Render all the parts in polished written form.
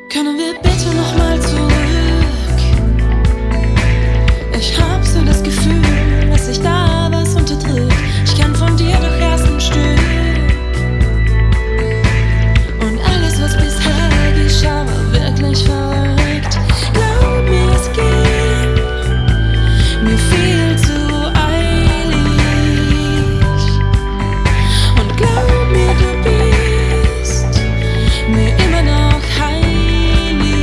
Können wir bitte noch mal zurück? Ich hab so das Gefühl, dass sich da was unterdrückt. Ich kenn von dir doch erst ein Stück. Und alles, was bisher geschah, war wirklich verrückt. Glaub mir, es ging mir viel zu eilig. Und glaub mir, du bist mir immer noch heilig.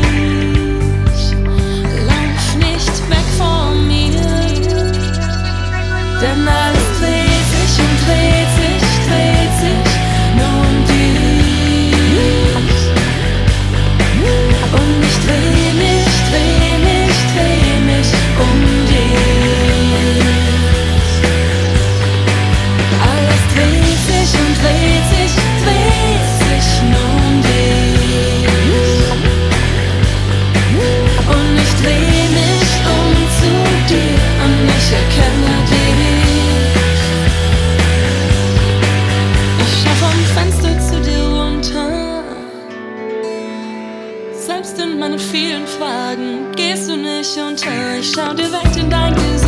Lauf nicht weg von mir, denn alles dreht sich und dreht sich nur um dich. Und ich dreh mich um dich. Alles dreht sich und dreht sich nur um dich. Und ich dreh mich um zu dir und ich erkenne dich. Ich schau vom Fenster zu dir runter. Selbst in meinen vielen Fragen gehst du nicht unter. Ich schau direkt in dein Gesicht.